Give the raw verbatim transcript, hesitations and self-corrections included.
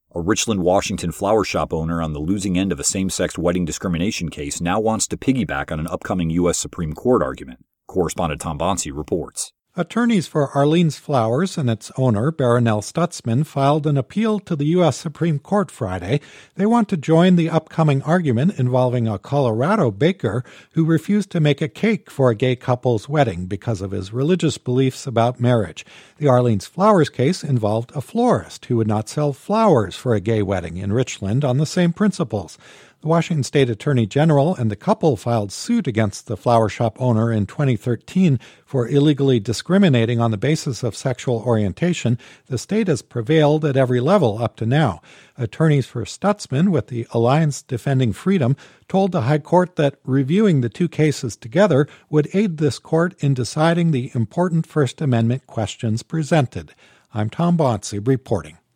A Richland, Washington flower shop owner on the losing end of a same-sex wedding discrimination case now wants to piggyback on an upcoming U S Supreme Court argument. Correspondent Tom Bonsi reports. Attorneys for Arlene's Flowers and its owner, Barronelle Stutzman, filed an appeal to the U S Supreme Court Friday. They want to join the upcoming argument involving a Colorado baker who refused to make a cake for a gay couple's wedding because of his religious beliefs about marriage. The Arlene's Flowers case involved a florist who would not sell flowers for a gay wedding in Richland on the same principles. The Washington State Attorney General and the couple filed suit against the flower shop owner in twenty thirteen for illegally discriminating on the basis of sexual orientation. The state has prevailed at every level up to now. Attorneys for Stutzman with the Alliance Defending Freedom told the High Court that reviewing the two cases together would aid this court in deciding the important First Amendment questions presented. I'm Tom Bonsi reporting.